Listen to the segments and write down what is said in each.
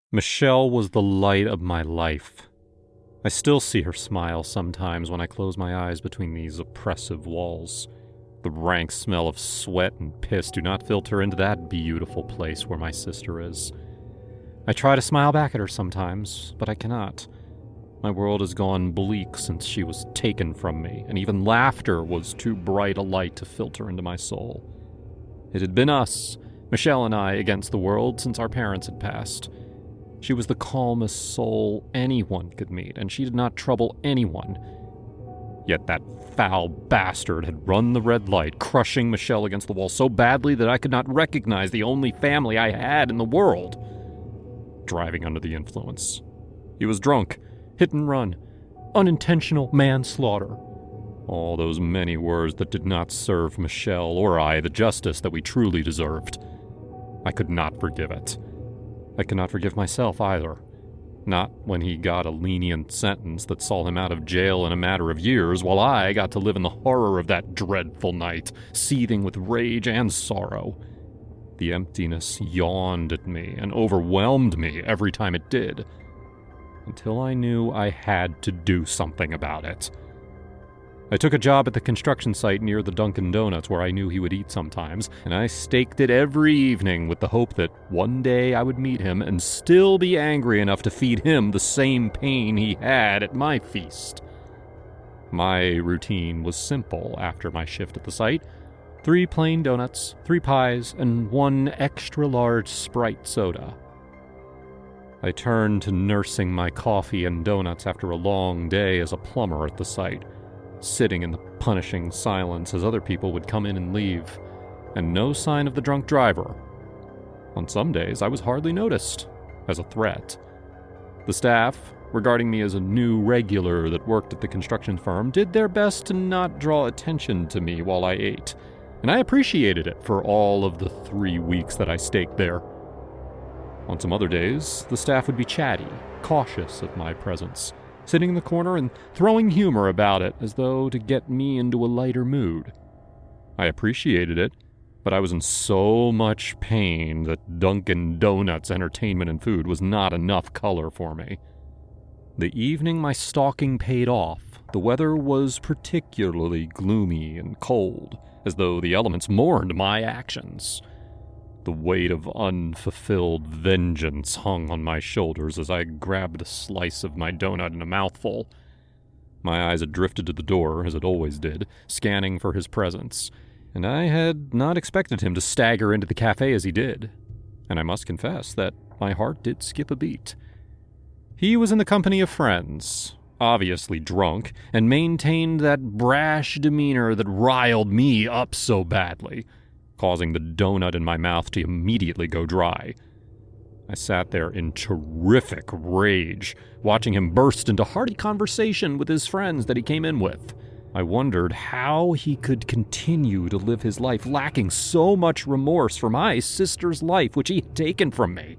Michelle was the light of my life. I still see her smile sometimes when I close my eyes between these oppressive walls. The rank smell of sweat and piss do not filter into that beautiful place where my sister is. I try to smile back at her sometimes, but I cannot. My world has gone bleak since she was taken from me, and even laughter was too bright a light to filter into my soul. It had been us, Michelle and I, against the world since our parents had passed. She was the calmest soul anyone could meet, and she did not trouble anyone. Yet that foul bastard had run the red light, crushing Michelle against the wall so badly that I could not recognize the only family I had in the world. Driving under the influence. He was drunk, hit and run, unintentional manslaughter. All those many words that did not serve Michelle or I the justice that we truly deserved. I could not forgive it. I could not forgive myself either. Not when he got a lenient sentence that saw him out of jail in a matter of years, while I got to live in the horror of that dreadful night, seething with rage and sorrow. The emptiness yawned at me and overwhelmed me every time it did, until I knew I had to do something about it. I took a job at the construction site near the Dunkin' Donuts where I knew he would eat sometimes, and I staked it every evening with the hope that one day I would meet him and still be angry enough to feed him the same pain he had at my feast. My routine was simple after my shift at the site. 3 plain donuts, 3 pies, and 1 extra-large Sprite soda. I turned to nursing my coffee and donuts after a long day as a plumber at the site, sitting in the punishing silence as other people would come in and leave, and no sign of the drunk driver. On some days, I was hardly noticed, as a threat. The staff, regarding me as a new regular that worked at the construction firm, did their best to not draw attention to me while I ate, and I appreciated it for all of the 3 weeks that I staked there. On some other days, the staff would be chatty, cautious of my presence, sitting in the corner and throwing humor about it as though to get me into a lighter mood. I appreciated it, but I was in so much pain that Dunkin' Donuts entertainment and food was not enough color for me. The evening my stalking paid off, the weather was particularly gloomy and cold, as though the elements mourned my actions. The weight of unfulfilled vengeance hung on my shoulders as I grabbed a slice of my donut in a mouthful. My eyes had drifted to the door, as it always did, scanning for his presence, and I had not expected him to stagger into the cafe as he did, and I must confess that my heart did skip a beat. He was in the company of friends, obviously drunk, and maintained that brash demeanor that riled me up so badly, causing the donut in my mouth to immediately go dry. I sat there in terrific rage, watching him burst into hearty conversation with his friends that he came in with. I wondered how he could continue to live his life lacking so much remorse for my sister's life which he had taken from me.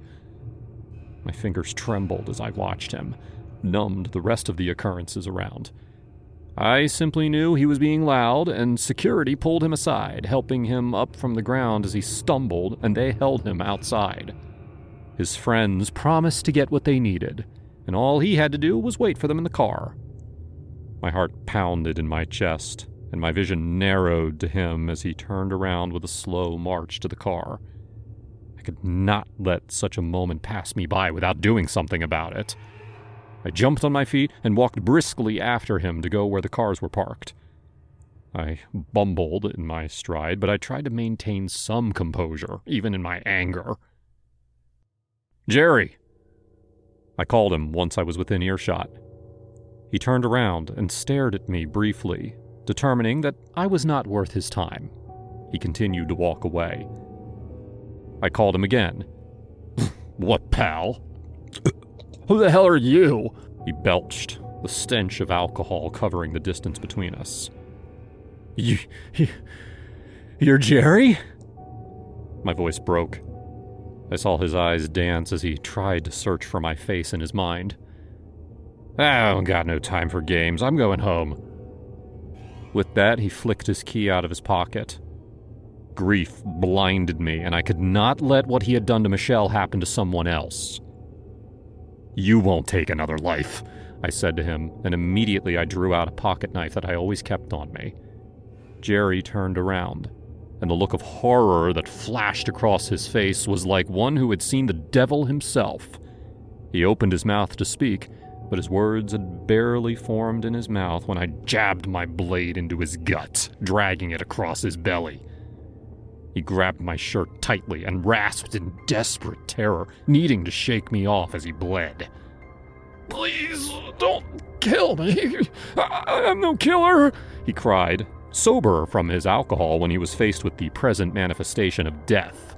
My fingers trembled as I watched him, numbed the rest of the occurrences around. I simply knew he was being loud, and security pulled him aside, helping him up from the ground as he stumbled, and they held him outside. His friends promised to get what they needed, and all he had to do was wait for them in the car. My heart pounded in my chest, and my vision narrowed to him as he turned around with a slow march to the car. I could not let such a moment pass me by without doing something about it. I jumped on my feet and walked briskly after him to go where the cars were parked. I bumbled in my stride, but I tried to maintain some composure, even in my anger. "Jerry!" I called him once I was within earshot. He turned around and stared at me briefly, determining that I was not worth his time. He continued to walk away. I called him again. "What, pal?" "Who the hell are you?" he belched, the stench of alcohol covering the distance between us. You're Jerry?" My voice broke. I saw his eyes dance as he tried to search for my face in his mind. "I don't got no time for games. I'm going home." With that, he flicked his key out of his pocket. Grief blinded me, and I could not let what he had done to Michelle happen to someone else. "You won't take another life," I said to him, and immediately I drew out a pocket knife that I always kept on me. Jerry turned around, and the look of horror that flashed across his face was like one who had seen the devil himself. He opened his mouth to speak, but his words had barely formed in his mouth when I jabbed my blade into his gut, dragging it across his belly. He grabbed my shirt tightly and rasped in desperate terror, needing to shake me off as he bled. "Please, don't kill me. I'm no killer," he cried, sober from his alcohol when he was faced with the present manifestation of death.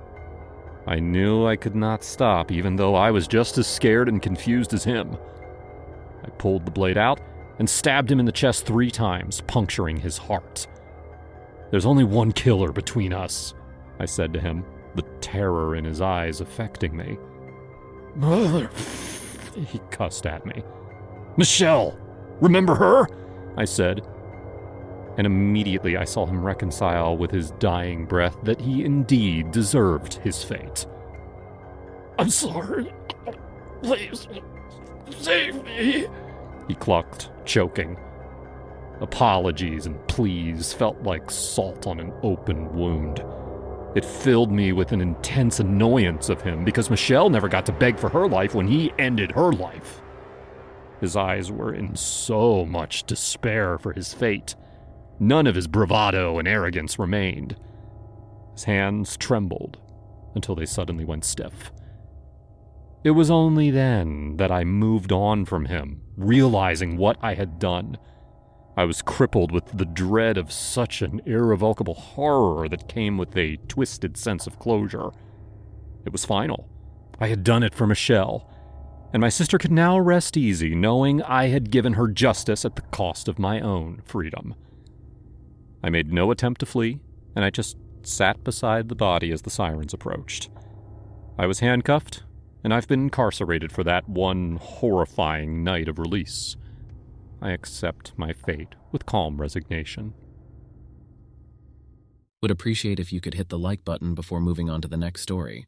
I knew I could not stop, even though I was just as scared and confused as him. I pulled the blade out and stabbed him in the chest 3 times, puncturing his heart. "There's only one killer between us," I said to him, the terror in his eyes affecting me. "Mother," he cussed at me. "Michelle! Remember her?" I said. And immediately I saw him reconcile with his dying breath that he indeed deserved his fate. "I'm sorry. Please, save me," he clucked, choking. Apologies and pleas felt like salt on an open wound. It filled me with an intense annoyance of him because Michelle never got to beg for her life when he ended her life. His eyes were in so much despair for his fate. None of his bravado and arrogance remained. His hands trembled until they suddenly went stiff. It was only then that I moved on from him, realizing what I had done. I was crippled with the dread of such an irrevocable horror that came with a twisted sense of closure. It was final. I had done it for Michelle, and my sister could now rest easy knowing I had given her justice at the cost of my own freedom. I made no attempt to flee, and I just sat beside the body as the sirens approached. I was handcuffed, and I've been incarcerated for that one horrifying night of release. I accept my fate with calm resignation. Would appreciate if you could hit the like button before moving on to the next story.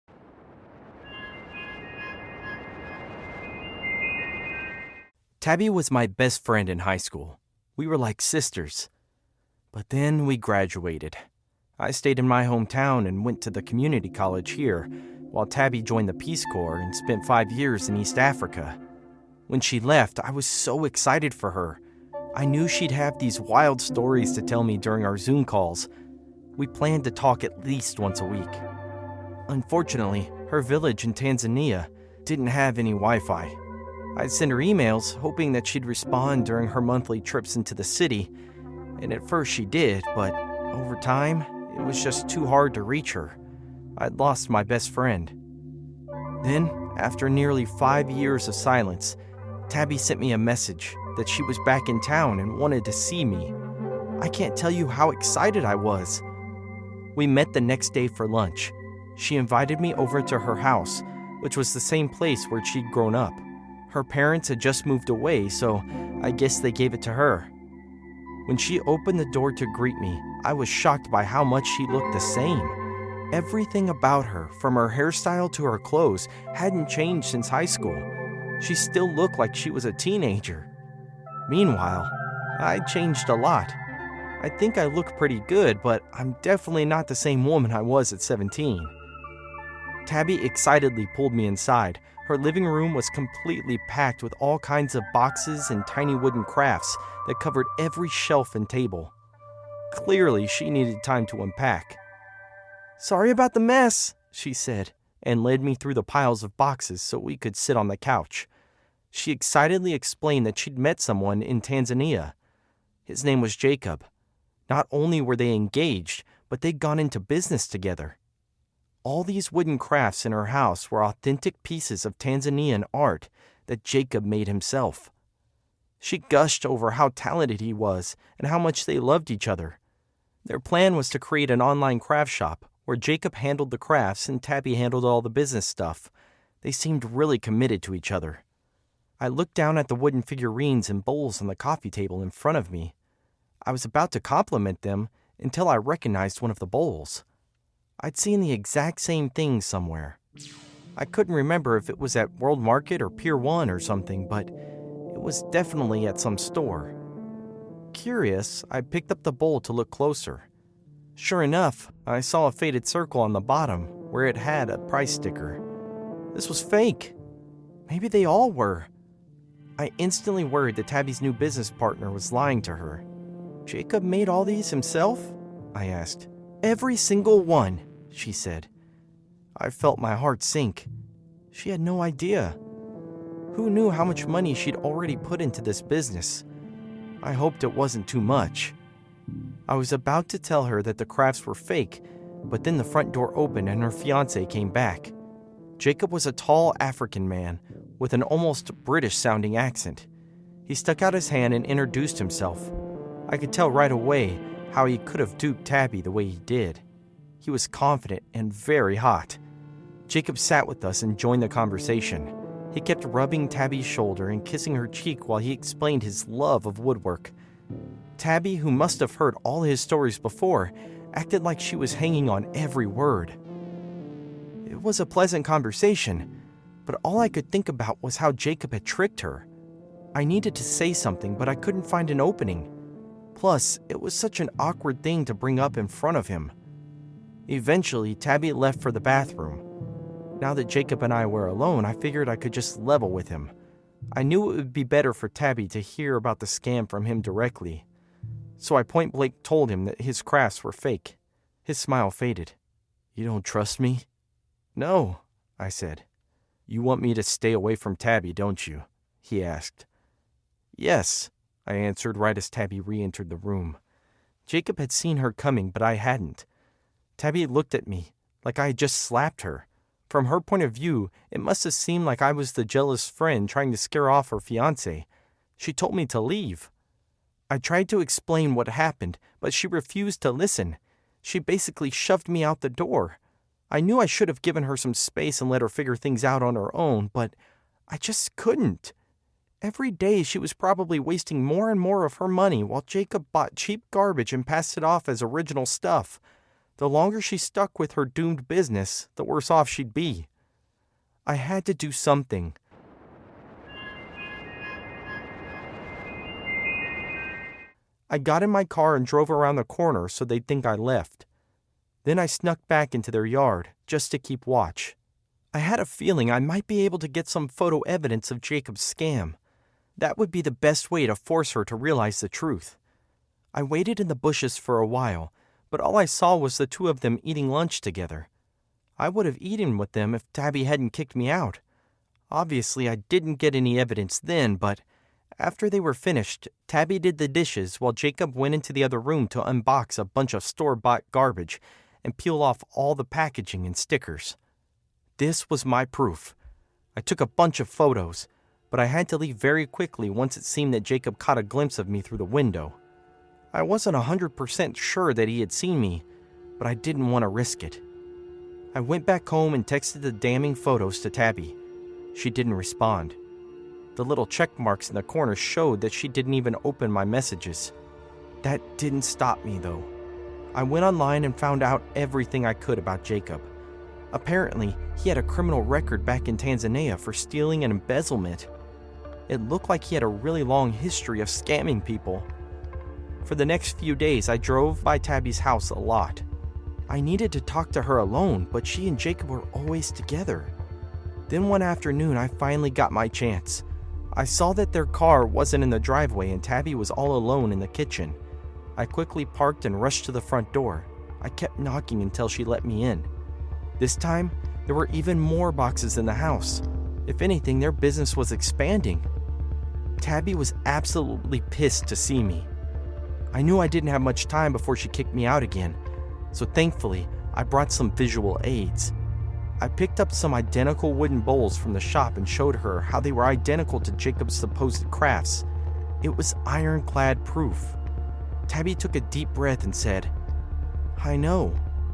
Tabby was my best friend in high school. We were like sisters. But then we graduated. I stayed in my hometown and went to the community college here, while Tabby joined the Peace Corps and spent 5 years in East Africa. When she left, I was so excited for her. I knew she'd have these wild stories to tell me during our Zoom calls. We planned to talk at least once a week. Unfortunately, her village in Tanzania didn't have any Wi-Fi. I'd send her emails, hoping that she'd respond during her monthly trips into the city, and at first she did, but over time, it was just too hard to reach her. I'd lost my best friend. Then, after nearly 5 years of silence, Tabby sent me a message that she was back in town and wanted to see me. I can't tell you how excited I was. We met the next day for lunch. She invited me over to her house, which was the same place where she'd grown up. Her parents had just moved away, so I guess they gave it to her. When she opened the door to greet me, I was shocked by how much she looked the same. Everything about her, from her hairstyle to her clothes, hadn't changed since high school. She still looked like she was a teenager. Meanwhile, I'd changed a lot. I think I look pretty good, but I'm definitely not the same woman I was at 17. Tabby excitedly pulled me inside. Her living room was completely packed with all kinds of boxes and tiny wooden crafts that covered every shelf and table. Clearly, she needed time to unpack. "Sorry about the mess," she said, and led me through the piles of boxes so we could sit on the couch. She excitedly explained that she'd met someone in Tanzania. His name was Jacob. Not only were they engaged, but they'd gone into business together. All these wooden crafts in her house were authentic pieces of Tanzanian art that Jacob made himself. She gushed over how talented he was and how much they loved each other. Their plan was to create an online craft shop where Jacob handled the crafts and Tabby handled all the business stuff. They seemed really committed to each other. I looked down at the wooden figurines and bowls on the coffee table in front of me. I was about to compliment them until I recognized one of the bowls. I'd seen the exact same thing somewhere. I couldn't remember if it was at World Market or Pier 1 or something, but it was definitely at some store. Curious, I picked up the bowl to look closer. Sure enough, I saw a faded circle on the bottom where it had a price sticker. This was fake. Maybe they all were. I instantly worried that Tabby's new business partner was lying to her. Jacob made all these himself? I asked. Every single one, she said. I felt my heart sink. She had no idea. Who knew how much money she'd already put into this business? I hoped it wasn't too much. I was about to tell her that the crafts were fake, but then the front door opened and her fiancé came back. Jacob was a tall African man with an almost British-sounding accent. He stuck out his hand and introduced himself. I could tell right away how he could have duped Tabby the way he did. He was confident and very hot. Jacob sat with us and joined the conversation. He kept rubbing Tabby's shoulder and kissing her cheek while he explained his love of woodwork. Tabby, who must have heard all his stories before, acted like she was hanging on every word. It was a pleasant conversation, but all I could think about was how Jacob had tricked her. I needed to say something, but I couldn't find an opening. Plus, it was such an awkward thing to bring up in front of him. Eventually, Tabby left for the bathroom. Now that Jacob and I were alone, I figured I could just level with him. I knew it would be better for Tabby to hear about the scam from him directly. So I point-blank told him that his crafts were fake. His smile faded. You don't trust me? No, I said. You want me to stay away from Tabby, don't you? He asked. Yes, I answered right as Tabby re-entered the room. Jacob had seen her coming, but I hadn't. Tabby looked at me like I had just slapped her. From her point of view, it must have seemed like I was the jealous friend trying to scare off her fiancé. She told me to leave. I tried to explain what happened, but she refused to listen. She basically shoved me out the door. I knew I should have given her some space and let her figure things out on her own, but I just couldn't. Every day she was probably wasting more and more of her money while Jacob bought cheap garbage and passed it off as original stuff. The longer she stuck with her doomed business, the worse off she'd be. I had to do something. I got in my car and drove around the corner so they'd think I left. Then I snuck back into their yard, just to keep watch. I had a feeling I might be able to get some photo evidence of Jacob's scam. That would be the best way to force her to realize the truth. I waited in the bushes for a while, but all I saw was the two of them eating lunch together. I would have eaten with them if Tabby hadn't kicked me out. Obviously, I didn't get any evidence then, but after they were finished, Tabby did the dishes while Jacob went into the other room to unbox a bunch of store-bought garbage and peel off all the packaging and stickers. This was my proof. I took a bunch of photos, but I had to leave very quickly once it seemed that Jacob caught a glimpse of me through the window. I wasn't 100% sure that he had seen me, but I didn't want to risk it. I went back home and texted the damning photos to Tabby. She didn't respond. The little check marks in the corner showed that she didn't even open my messages. That didn't stop me, though. I went online and found out everything I could about Jacob. Apparently, he had a criminal record back in Tanzania for stealing and embezzlement. It looked like he had a really long history of scamming people. For the next few days, I drove by Tabby's house a lot. I needed to talk to her alone, but she and Jacob were always together. Then one afternoon, I finally got my chance. I saw that their car wasn't in the driveway and Tabby was all alone in the kitchen. I quickly parked and rushed to the front door. I kept knocking until she let me in. This time, there were even more boxes in the house. If anything, their business was expanding. Tabby was absolutely pissed to see me. I knew I didn't have much time before she kicked me out again, so thankfully, I brought some visual aids. I picked up some identical wooden bowls from the shop and showed her how they were identical to Jacob's supposed crafts. It was ironclad proof. Tabby took a deep breath and said, I know.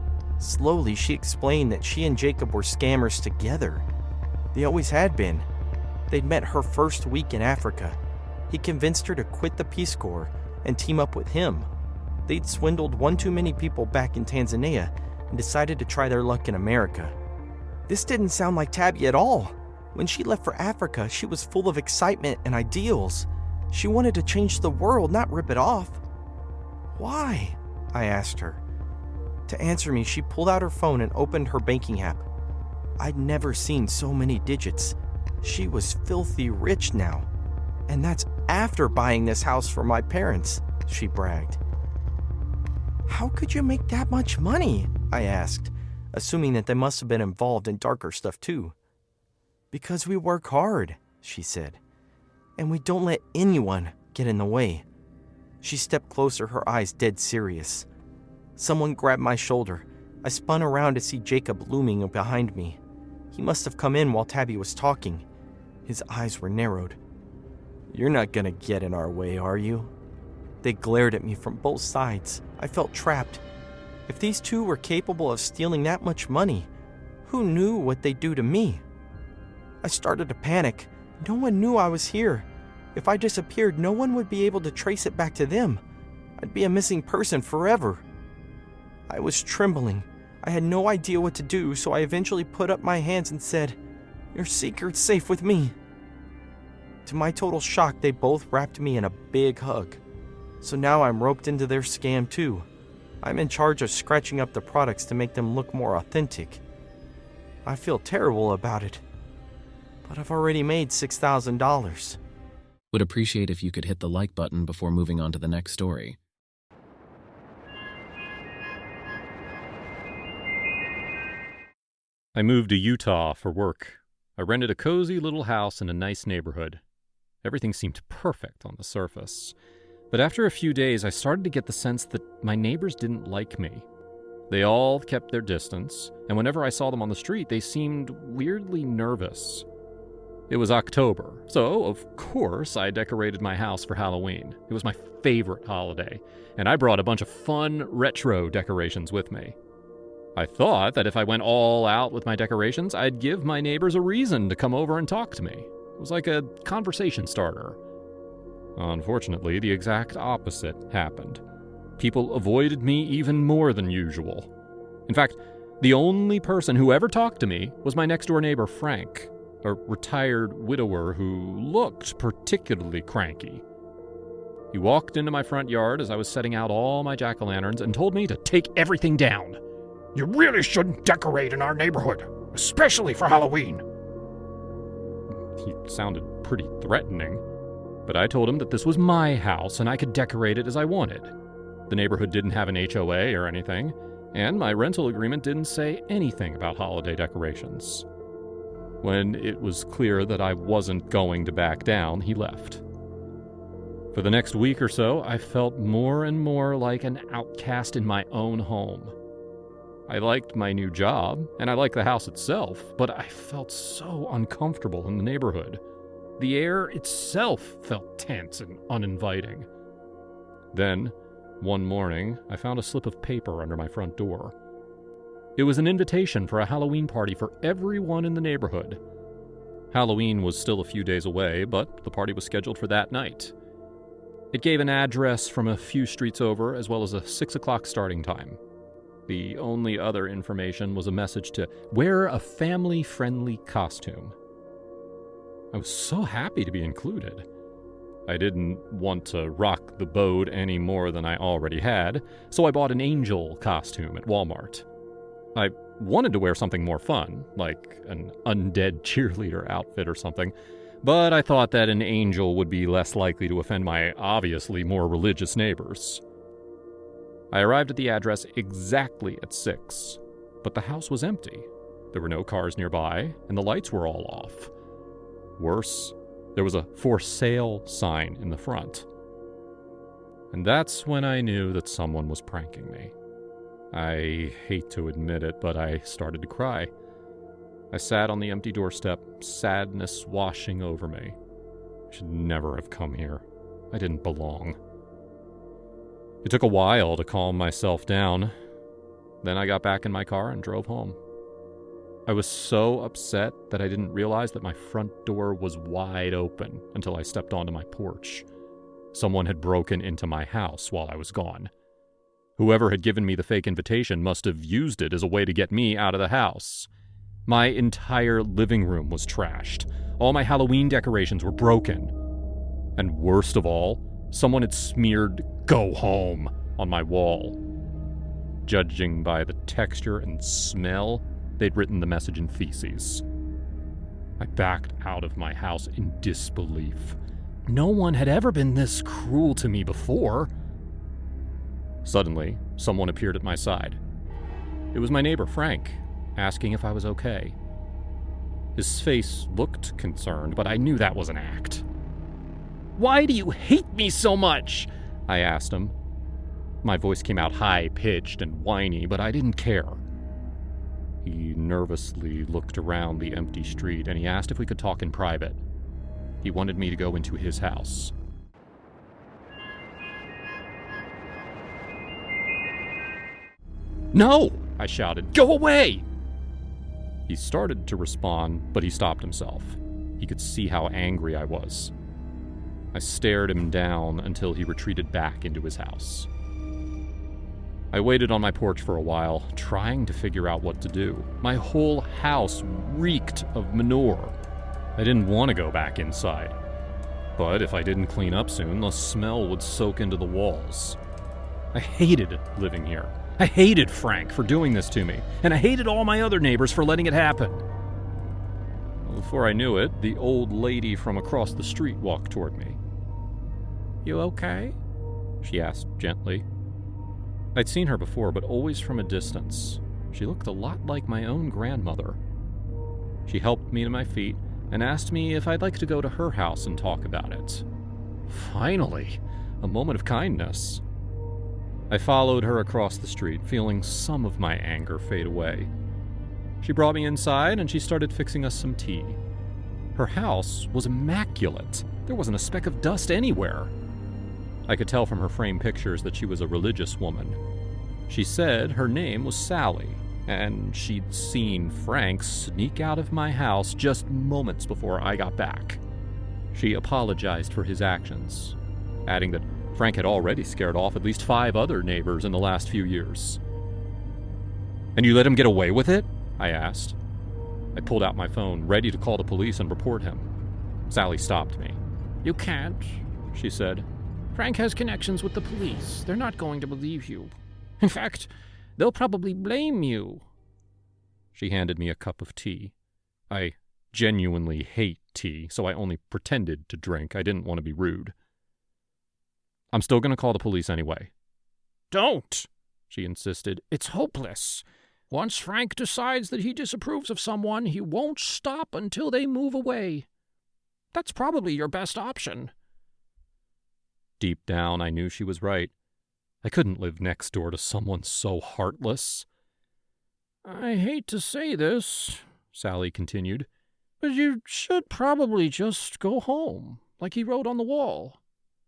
Slowly, she explained that she and Jacob were scammers together. They always had been. They'd met her first week in Africa. He convinced her to quit the Peace Corps and team up with him. They'd swindled one too many people back in Tanzania and decided to try their luck in America. This didn't sound like Tabby at all. When she left for Africa, she was full of excitement and ideals. She wanted to change the world, not rip it off. Why? I asked her. To answer me, she pulled out her phone and opened her banking app. I'd never seen so many digits. She was filthy rich now. And that's after buying this house for my parents, she bragged. How could you make that much money? I asked, assuming that they must have been involved in darker stuff too. Because we work hard, she said, and we don't let anyone get in the way. She stepped closer, her eyes dead serious. Someone grabbed my shoulder. I spun around to see Jacob looming behind me. He must have come in while Tabby was talking. His eyes were narrowed. You're not gonna get in our way, are you? They glared at me from both sides. I felt trapped. If these two were capable of stealing that much money, who knew what they'd do to me? I started to panic. No one knew I was here. If I disappeared, no one would be able to trace it back to them. I'd be a missing person forever. I was trembling. I had no idea what to do, so I eventually put up my hands and said, "Your secret's safe with me." To my total shock, they both wrapped me in a big hug. So now I'm roped into their scam too. I'm in charge of scratching up the products to make them look more authentic. I feel terrible about it, but I've already made $6,000. Would appreciate if you could hit the like button before moving on to the next story. I moved to Utah for work. I rented a cozy little house in a nice neighborhood. Everything seemed perfect on the surface. But after a few days, I started to get the sense that my neighbors didn't like me. They all kept their distance, and whenever I saw them on the street, they seemed weirdly nervous. It was October, so of course I decorated my house for Halloween. It was my favorite holiday, and I brought a bunch of fun retro decorations with me. I thought that if I went all out with my decorations, I'd give my neighbors a reason to come over and talk to me. It was like a conversation starter. Unfortunately, the exact opposite happened. People avoided me even more than usual. In fact, the only person who ever talked to me was my next-door neighbor, Frank, a retired widower who looked particularly cranky. He walked into my front yard as I was setting out all my jack-o'-lanterns and told me to take everything down. You really shouldn't decorate in our neighborhood, especially for Halloween. He sounded pretty threatening, but I told him that this was my house and I could decorate it as I wanted. The neighborhood didn't have an HOA or anything, and my rental agreement didn't say anything about holiday decorations. When it was clear that I wasn't going to back down, he left. For the next week or so, I felt more and more like an outcast in my own home. I liked my new job, and I liked the house itself, but I felt so uncomfortable in the neighborhood. The air itself felt tense and uninviting. Then, one morning, I found a slip of paper under my front door. It was an invitation for a Halloween party for everyone in the neighborhood. Halloween was still a few days away, but the party was scheduled for that night. It gave an address from a few streets over, as well as a 6 o'clock starting time. The only other information was a message to wear a family-friendly costume. I was so happy to be included. I didn't want to rock the boat any more than I already had, so I bought an angel costume at Walmart. I wanted to wear something more fun, like an undead cheerleader outfit or something, but I thought that an angel would be less likely to offend my obviously more religious neighbors. I arrived at the address exactly at 6, but the house was empty. There were no cars nearby, and the lights were all off. Worse, there was a for sale sign in the front. And that's when I knew that someone was pranking me. I hate to admit it, but I started to cry. I sat on the empty doorstep, sadness washing over me. I should never have come here. I didn't belong. It took a while to calm myself down. Then I got back in my car and drove home. I was so upset that I didn't realize that my front door was wide open until I stepped onto my porch. Someone had broken into my house while I was gone. Whoever had given me the fake invitation must have used it as a way to get me out of the house. My entire living room was trashed. All my Halloween decorations were broken. And worst of all, someone had smeared "Go home" on my wall. Judging by the texture and smell, they'd written the message in feces. I backed out of my house in disbelief. No one had ever been this cruel to me before. Suddenly, someone appeared at my side. It was my neighbor, Frank, asking if I was okay. His face looked concerned, but I knew that was an act. "Why do you hate me so much?" I asked him. My voice came out high-pitched and whiny, but I didn't care. He nervously looked around the empty street, and he asked if we could talk in private. He wanted me to go into his house. "No!" I shouted. "Go away!" He started to respond, but he stopped himself. He could see how angry I was. I stared him down until he retreated back into his house. I waited on my porch for a while, trying to figure out what to do. My whole house reeked of manure. I didn't want to go back inside. But if I didn't clean up soon, the smell would soak into the walls. I hated living here. I hated Frank for doing this to me, and I hated all my other neighbors for letting it happen. Before I knew it, the old lady from across the street walked toward me. "You okay?" she asked gently. I'd seen her before, but always from a distance. She looked a lot like my own grandmother. She helped me to my feet and asked me if I'd like to go to her house and talk about it. Finally, a moment of kindness. I followed her across the street, feeling some of my anger fade away. She brought me inside and she started fixing us some tea. Her house was immaculate. There wasn't a speck of dust anywhere. I could tell from her framed pictures that she was a religious woman. She said her name was Sally, and she'd seen Frank sneak out of my house just moments before I got back. She apologized for his actions, adding that Frank had already scared off at least 5 other neighbors in the last few years. "And you let him get away with it?" I asked. I pulled out my phone, ready to call the police and report him. Sally stopped me. "You can't," she said. "Frank has connections with the police. They're not going to believe you. In fact, they'll probably blame you." She handed me a cup of tea. I genuinely hate tea, so I only pretended to drink. I didn't want to be rude. "I'm still going to call the police anyway." "Don't," she insisted. "It's hopeless. Once Frank decides that he disapproves of someone, he won't stop until they move away. That's probably your best option." Deep down, I knew she was right. I couldn't live next door to someone so heartless. "I hate to say this," Sally continued, "but you should probably just go home, like he wrote on the wall."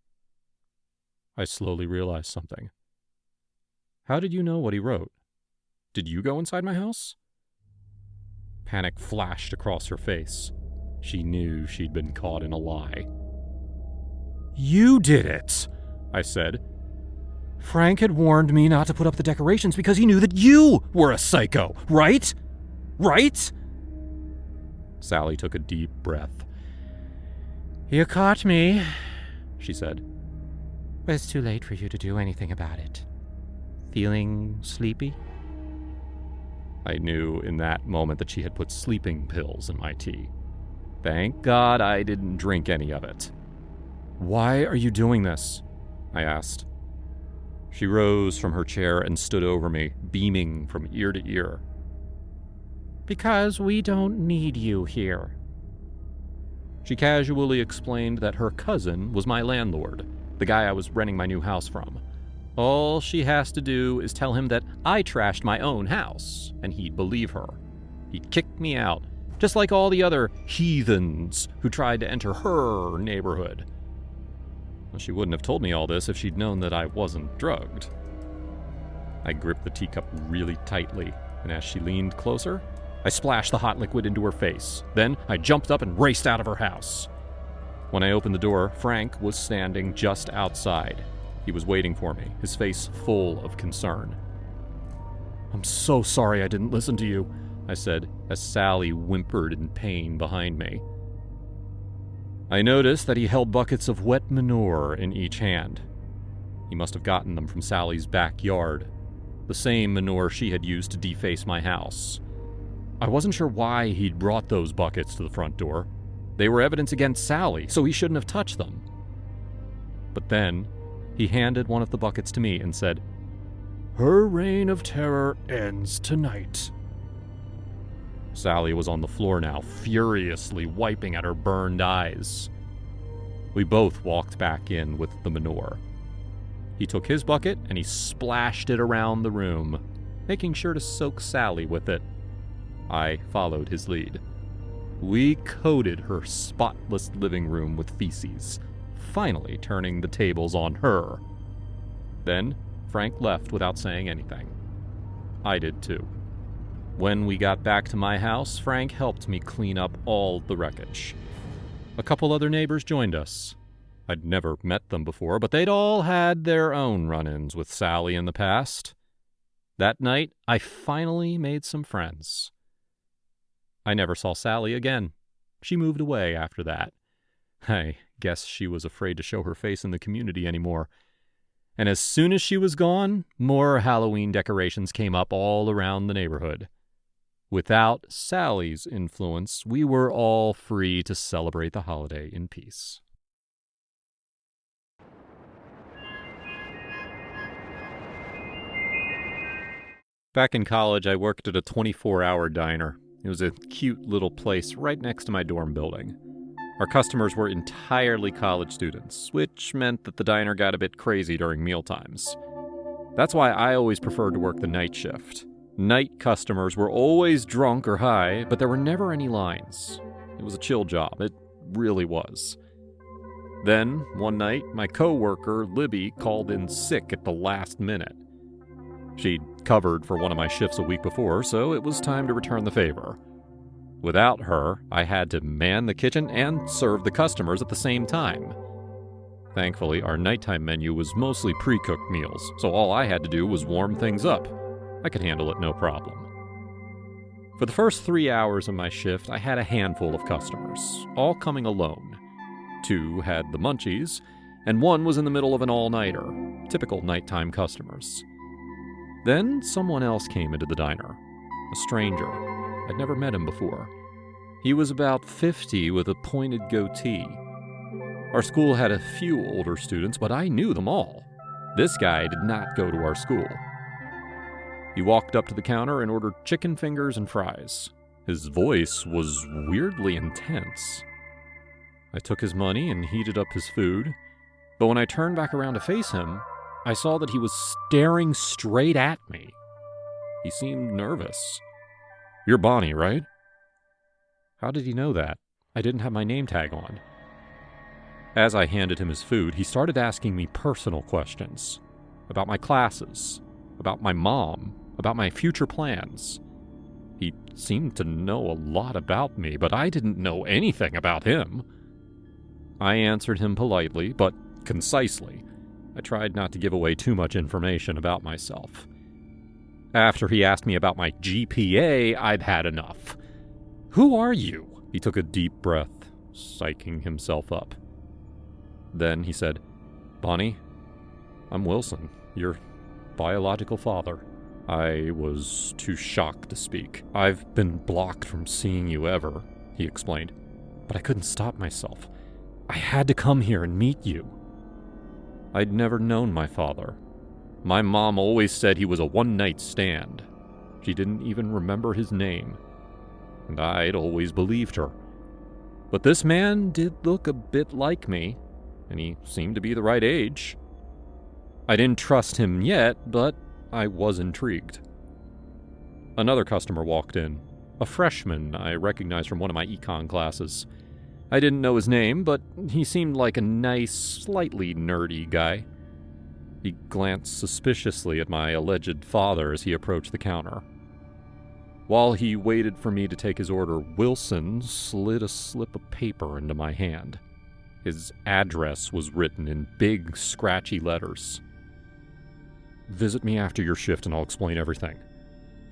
I slowly realized something. "How did you know what he wrote? Did you go inside my house?" Panic flashed across her face. She knew she'd been caught in a lie. "You did it," I said. "Frank had warned me not to put up the decorations because he knew that you were a psycho, right? Right?" Sally took a deep breath. "You caught me," she said. "But it's too late for you to do anything about it. Feeling sleepy?" I knew in that moment that she had put sleeping pills in my tea. Thank God I didn't drink any of it. "Why are you doing this?" I asked. She rose from her chair and stood over me, beaming from ear to ear. "Because we don't need you here." She casually explained that her cousin was my landlord, the guy I was renting my new house from. All she has to do is tell him that I trashed my own house, and he'd believe her. He'd kick me out, just like all the other heathens who tried to enter her neighborhood. Well, she wouldn't have told me all this if she'd known that I wasn't drugged. I gripped the teacup really tightly, and as she leaned closer, I splashed the hot liquid into her face. Then I jumped up and raced out of her house. When I opened the door, Frank was standing just outside. He was waiting for me, his face full of concern. "I'm so sorry I didn't listen to you. I said, as Sally whimpered in pain behind me. I noticed that he held buckets of wet manure in each hand. He must have gotten them from Sally's backyard, the same manure she had used to deface my house. I wasn't sure why he'd brought those buckets to the front door. They were evidence against Sally, so he shouldn't have touched them. But then, he handed one of the buckets to me and said, "Her reign of terror ends tonight." Sally was on the floor now, furiously wiping at her burned eyes. We both walked back in with the manure. He took his bucket and he splashed it around the room, making sure to soak Sally with it. I followed his lead. We coated her spotless living room with feces, finally turning the tables on her. Then Frank left without saying anything. I did too. When we got back to my house, Frank helped me clean up all the wreckage. A couple other neighbors joined us. I'd never met them before, but they'd all had their own run-ins with Sally in the past. That night, I finally made some friends. I never saw Sally again. She moved away after that. I guess she was afraid to show her face in the community anymore. And as soon as she was gone, more Halloween decorations came up all around the neighborhood. Without Sally's influence, we were all free to celebrate the holiday in peace. Back in college, I worked at a 24-hour diner. It was a cute little place right next to my dorm building. Our customers were entirely college students, which meant that the diner got a bit crazy during mealtimes. That's why I always preferred to work the night shift. Night customers were always drunk or high, but there were never any lines. It was a chill job. It really was. Then, one night, my coworker, Libby, called in sick at the last minute. She'd covered for one of my shifts a week before, so it was time to return the favor. Without her, I had to man the kitchen and serve the customers at the same time. Thankfully, our nighttime menu was mostly pre-cooked meals, so all I had to do was warm things up. I could handle it no problem. For the first 3 hours of my shift, I had a handful of customers, all coming alone. 2 had the munchies, and 1 was in the middle of an all-nighter, typical nighttime customers. Then someone else came into the diner, a stranger. I'd never met him before. He was about 50 with a pointed goatee. Our school had a few older students, but I knew them all. This guy did not go to our school. He walked up to the counter and ordered chicken fingers and fries. His voice was weirdly intense. I took his money and heated up his food, but when I turned back around to face him, I saw that he was staring straight at me. He seemed nervous. "You're Bonnie, right?" How did he know that? I didn't have my name tag on. As I handed him his food, he started asking me personal questions. About my classes, about my mom, about my future plans. He seemed to know a lot about me, but I didn't know anything about him. I answered him politely, but concisely. I tried not to give away too much information about myself. After he asked me about my GPA, I'd had enough. "Who are you?" He took a deep breath, psyching himself up. Then he said, "Bonnie, I'm Wilson, your biological father." I was too shocked to speak. "I've been blocked from seeing you ever," he explained, "but I couldn't stop myself. I had to come here and meet you." I'd never known my father. My mom always said he was a one-night stand. She didn't even remember his name, and I'd always believed her. But this man did look a bit like me, and he seemed to be the right age. I didn't trust him yet, but I was intrigued. Another customer walked in, a freshman I recognized from one of my econ classes. I didn't know his name, but he seemed like a nice, slightly nerdy guy. He glanced suspiciously at my alleged father as he approached the counter. While he waited for me to take his order, Wilson slid a slip of paper into my hand. His address was written in big, scratchy letters. "Visit me after your shift and I'll explain everything."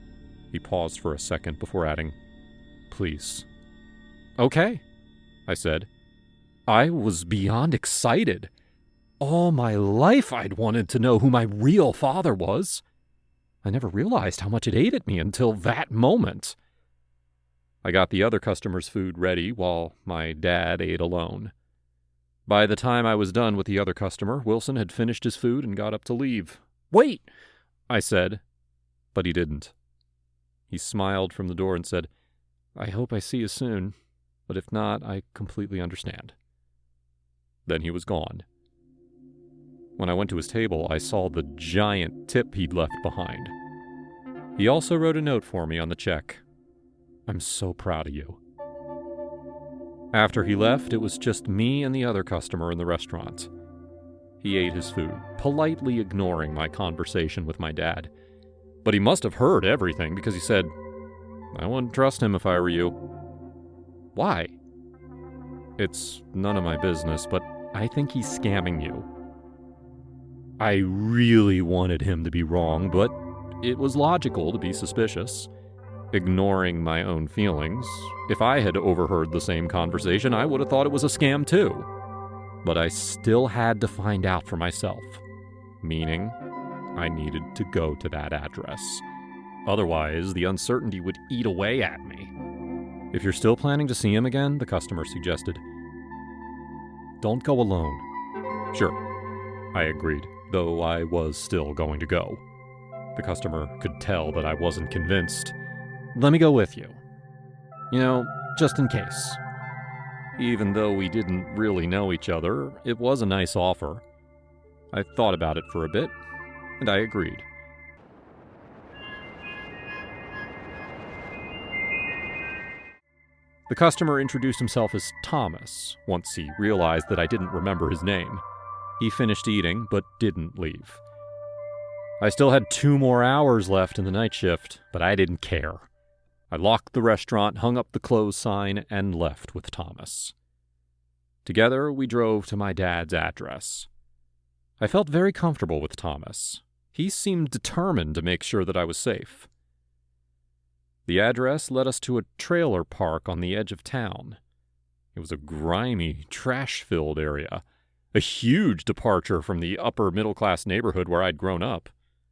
He paused for a second before adding, "Please." "Okay," I said. I was beyond excited. All my life I'd wanted to know who my real father was. I never realized how much it ate at me until that moment. I got the other customers' food ready while my dad ate alone. By the time I was done with the other customer, Wilson had finished his food and got up to leave. "Wait," I said, but he didn't. He smiled from the door and said, "I hope I see you soon, but if not, I completely understand." Then he was gone. When I went to his table, I saw the giant tip he'd left behind. He also wrote a note for me on the check. "I'm so proud of you." After he left, it was just me and the other customer in the restaurant. He ate his food, politely ignoring my conversation with my dad. But he must have heard everything because he said, "I wouldn't trust him if I were you." "Why?" "It's none of my business, but I think he's scamming you." I really wanted him to be wrong, but it was logical to be suspicious. Ignoring my own feelings, if I had overheard the same conversation, I would have thought it was a scam too. But I still had to find out for myself, meaning I needed to go to that address. Otherwise, the uncertainty would eat away at me. "If you're still planning to see him again," the customer suggested, "don't go alone." "Sure," I agreed, though I was still going to go. The customer could tell that I wasn't convinced. "Let me go with you. Just in case." Even though we didn't really know each other, it was a nice offer. I thought about it for a bit, and I agreed. The customer introduced himself as Thomas, once he realized that I didn't remember his name. He finished eating, but didn't leave. I still had 2 more hours left in the night shift, but I didn't care. I locked the restaurant, hung up the close sign, and left with Thomas. Together, we drove to my dad's address. I felt very comfortable with Thomas. He seemed determined to make sure that I was safe. The address led us to a trailer park on the edge of town. It was a grimy, trash-filled area, a huge departure from the upper-middle-class neighborhood where I'd grown up.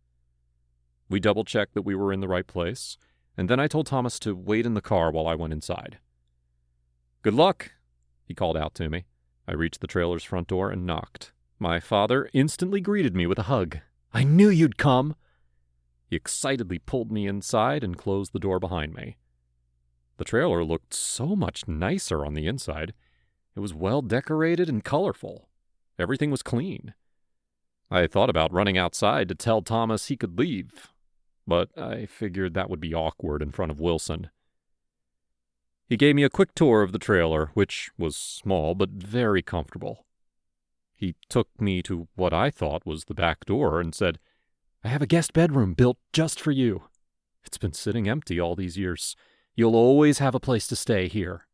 We double-checked that we were in the right place, and then I told Thomas to wait in the car while I went inside. "Good luck," he called out to me. I reached the trailer's front door and knocked. My father instantly greeted me with a hug. "I knew you'd come!" He excitedly pulled me inside and closed the door behind me. The trailer looked so much nicer on the inside. It was well decorated and colorful. Everything was clean. I thought about running outside to tell Thomas he could leave, but I figured that would be awkward in front of Wilson. He gave me a quick tour of the trailer, which was small but very comfortable. He took me to what I thought was the back door and said, "I have a guest bedroom built just for you. It's been sitting empty all these years. You'll always have a place to stay here."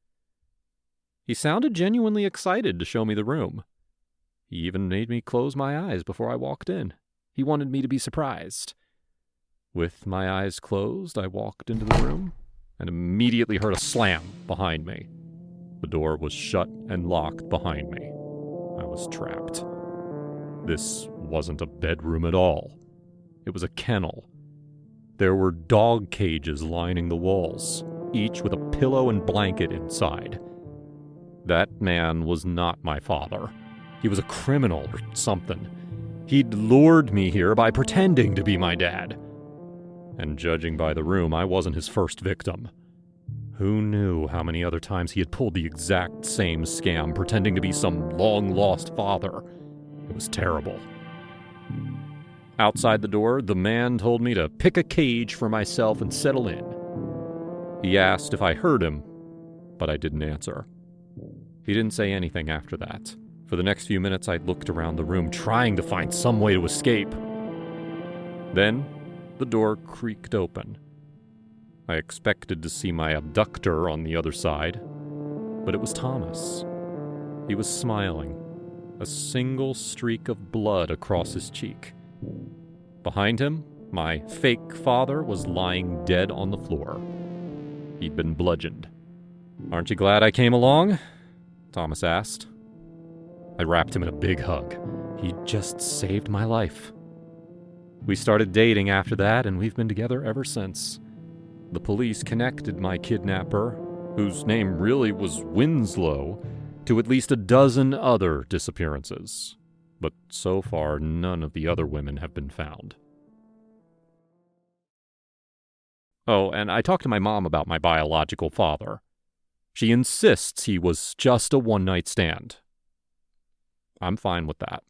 He sounded genuinely excited to show me the room. He even made me close my eyes before I walked in. He wanted me to be surprised. With my eyes closed, I walked into the room and immediately heard a slam behind me. The door was shut and locked behind me. I was trapped. This wasn't a bedroom at all. It was a kennel. There were dog cages lining the walls, each with a pillow and blanket inside. That man was not my father. He was a criminal or something. He'd lured me here by pretending to be my dad. And judging by the room, I wasn't his first victim. Who knew how many other times he had pulled the exact same scam, pretending to be some long-lost father? It was terrible. Outside the door, the man told me to pick a cage for myself and settle in. He asked if I heard him, but I didn't answer. He didn't say anything after that. For the next few minutes, I looked around the room, trying to find some way to escape. Then, the door creaked open. I expected to see my abductor on the other side, but it was Thomas. He was smiling, a single streak of blood across his cheek. Behind him My fake father was lying dead on the floor. He'd been bludgeoned. "Aren't you glad I came along?" Thomas asked. I wrapped him in a big hug. He'd just saved my life. We started dating after that, and we've been together ever since. The police connected my kidnapper, whose name really was Winslow, to at least a dozen other disappearances. But so far, none of the other women have been found. Oh, and I talked to my mom about my biological father. She insists he was just a one-night stand. I'm fine with that.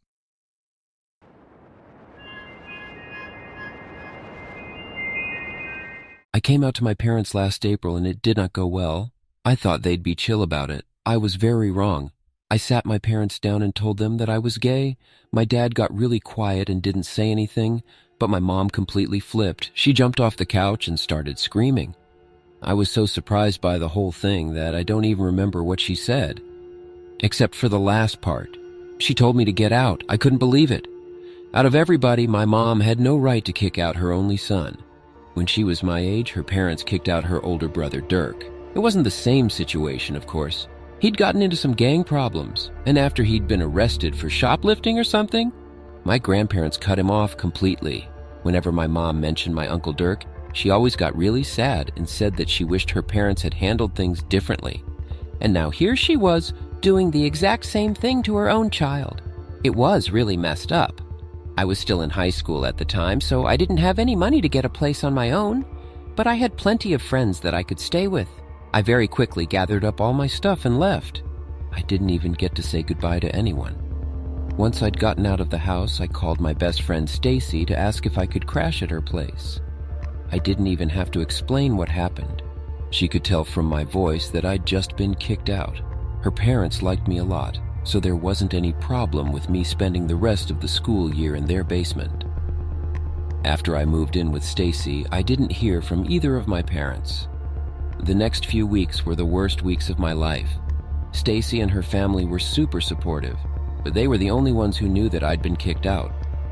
I came out to my parents last April and it did not go well. I thought they'd be chill about it. I was very wrong. I sat my parents down and told them that I was gay. My dad got really quiet and didn't say anything, but my mom completely flipped. She jumped off the couch and started screaming. I was so surprised by the whole thing that I don't even remember what she said. Except for the last part. She told me to get out. I couldn't believe it. Out of everybody, my mom had no right to kick out her only son. When she was my age, her parents kicked out her older brother, Dirk. It wasn't the same situation, of course. He'd gotten into some gang problems, and after he'd been arrested for shoplifting or something, my grandparents cut him off completely. Whenever my mom mentioned my Uncle Dirk, she always got really sad and said that she wished her parents had handled things differently. And now here she was, doing the exact same thing to her own child. It was really messed up. I was still in high school at the time, so I didn't have any money to get a place on my own, but I had plenty of friends that I could stay with. I very quickly gathered up all my stuff and left. I didn't even get to say goodbye to anyone. Once I'd gotten out of the house, I called my best friend Stacy to ask if I could crash at her place. I didn't even have to explain what happened. She could tell from my voice that I'd just been kicked out. Her parents liked me a lot, so there wasn't any problem with me spending the rest of the school year in their basement. After I moved in with Stacy, I didn't hear from either of my parents. The next few weeks were the worst weeks of my life. Stacy and her family were super supportive, but they were the only ones who knew that I'd been kicked out.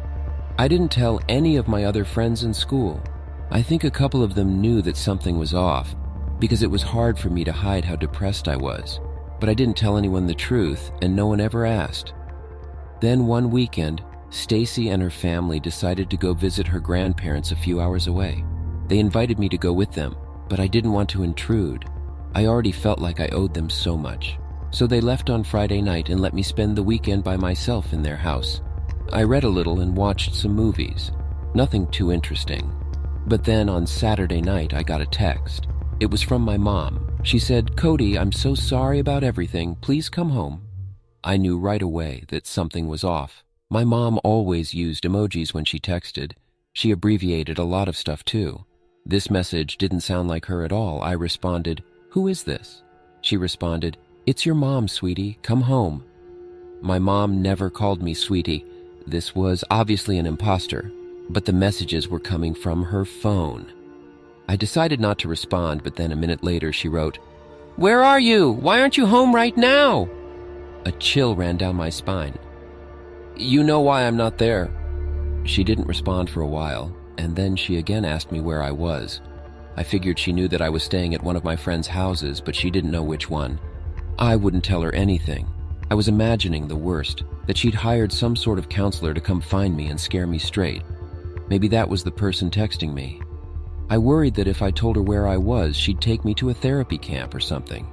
I didn't tell any of my other friends in school. I think a couple of them knew that something was off, because it was hard for me to hide how depressed I was. But I didn't tell anyone the truth, and no one ever asked. Then one weekend, Stacy and her family decided to go visit her grandparents a few hours away. They invited me to go with them, but I didn't want to intrude. I already felt like I owed them so much. So they left on Friday night and let me spend the weekend by myself in their house. I read a little and watched some movies. Nothing too interesting. But then on Saturday night, I got a text. It was from my mom. She said, "Cody, I'm so sorry about everything. Please come home." I knew right away that something was off. My mom always used emojis when she texted. She abbreviated a lot of stuff too. This message didn't sound like her at all. I responded, "Who is this?" She responded, "It's your mom, sweetie. Come home." My mom never called me sweetie. This was obviously an imposter, but the messages were coming from her phone. I decided not to respond, but then a minute later she wrote, "Where are you? Why aren't you home right now?" A chill ran down my spine. "You know why I'm not there." She didn't respond for a while, and then she again asked me where I was. I figured she knew that I was staying at one of my friend's houses, but she didn't know which one. I wouldn't tell her anything. I was imagining the worst, that she'd hired some sort of counselor to come find me and scare me straight. Maybe that was the person texting me. I worried that if I told her where I was, she'd take me to a therapy camp or something.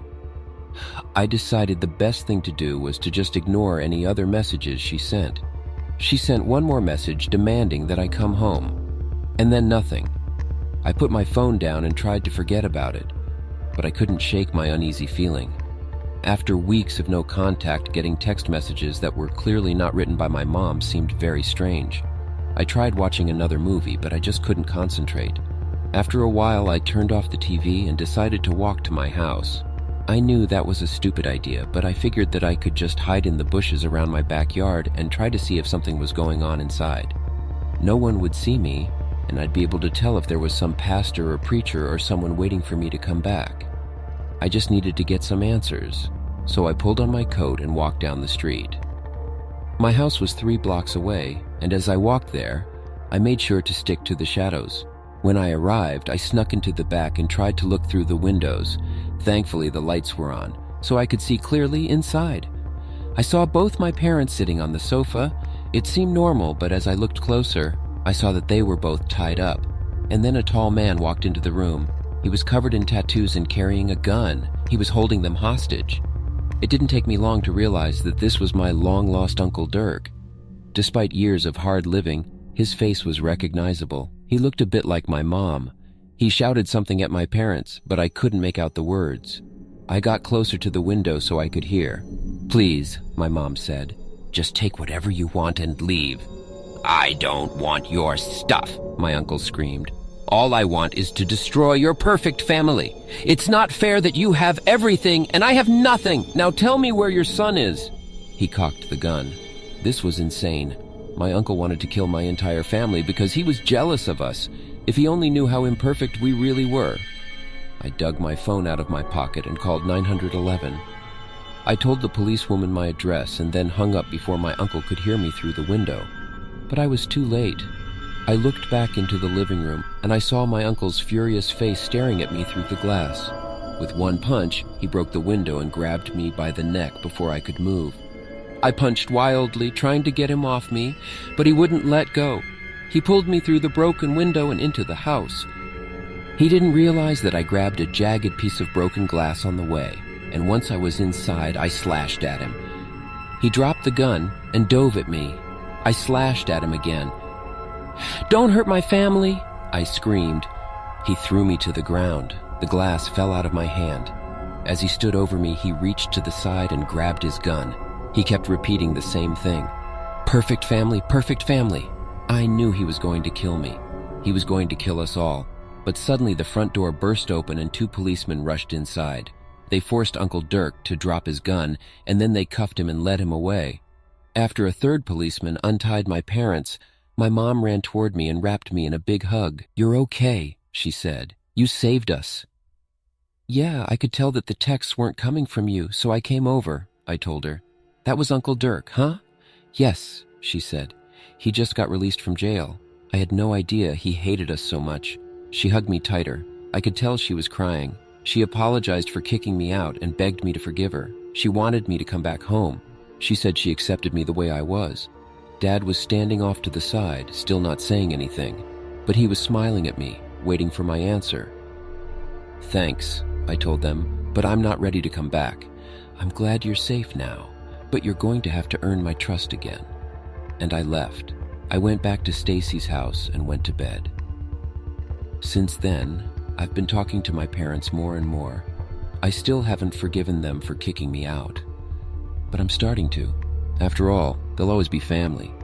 I decided the best thing to do was to just ignore any other messages she sent. She sent one more message demanding that I come home, and then nothing. I put my phone down and tried to forget about it, but I couldn't shake my uneasy feeling. After weeks of no contact, getting text messages that were clearly not written by my mom seemed very strange. I tried watching another movie, but I just couldn't concentrate. After a while, I turned off the TV and decided to walk to my house. I knew that was a stupid idea, but I figured that I could just hide in the bushes around my backyard and try to see if something was going on inside. No one would see me, and I'd be able to tell if there was some pastor or preacher or someone waiting for me to come back. I just needed to get some answers, so I pulled on my coat and walked down the street. My house was 3 blocks away, and as I walked there, I made sure to stick to the shadows. When I arrived, I snuck into the back and tried to look through the windows. Thankfully, the lights were on, so I could see clearly inside. I saw both my parents sitting on the sofa. It seemed normal, but as I looked closer, I saw that they were both tied up. And then a tall man walked into the room. He was covered in tattoos and carrying a gun. He was holding them hostage. It didn't take me long to realize that this was my long-lost Uncle Dirk. Despite years of hard living, his face was recognizable. He looked a bit like my mom. He shouted something at my parents, but I couldn't make out the words. I got closer to the window so I could hear. "Please," my mom said, "just take whatever you want and leave." "I don't want your stuff," my uncle screamed. "All I want is to destroy your perfect family. It's not fair that you have everything and I have nothing. Now tell me where your son is." He cocked the gun. This was insane. My uncle wanted to kill my entire family because he was jealous of us. If he only knew how imperfect we really were. I dug my phone out of my pocket and called 911. I told the policewoman my address and then hung up before my uncle could hear me through the window. But I was too late. I looked back into the living room and I saw my uncle's furious face staring at me through the glass. With one punch, he broke the window and grabbed me by the neck before I could move. I punched wildly, trying to get him off me, but he wouldn't let go. He pulled me through the broken window and into the house. He didn't realize that I grabbed a jagged piece of broken glass on the way, and once I was inside, I slashed at him. He dropped the gun and dove at me. I slashed at him again. "Don't hurt my family," I screamed. He threw me to the ground. The glass fell out of my hand. As he stood over me, he reached to the side and grabbed his gun. He kept repeating the same thing. "Perfect family, perfect family." I knew he was going to kill me. He was going to kill us all. But suddenly the front door burst open and 2 policemen rushed inside. They forced Uncle Dirk to drop his gun, and then they cuffed him and led him away. After a 3rd policeman untied my parents, my mom ran toward me and wrapped me in a big hug. "You're okay," she said. "You saved us." "Yeah, I could tell that the texts weren't coming from you, so I came over," I told her. "That was Uncle Dirk, huh?" "Yes," she said. "He just got released from jail. I had no idea he hated us so much." She hugged me tighter. I could tell she was crying. She apologized for kicking me out and begged me to forgive her. She wanted me to come back home. She said she accepted me the way I was. Dad was standing off to the side, still not saying anything, but he was smiling at me, waiting for my answer. "Thanks," I told them, "but I'm not ready to come back. I'm glad you're safe now, but you're going to have to earn my trust again." And I left. I went back to Stacy's house and went to bed. Since then, I've been talking to my parents more and more. I still haven't forgiven them for kicking me out. But I'm starting to. After all, they'll always be family.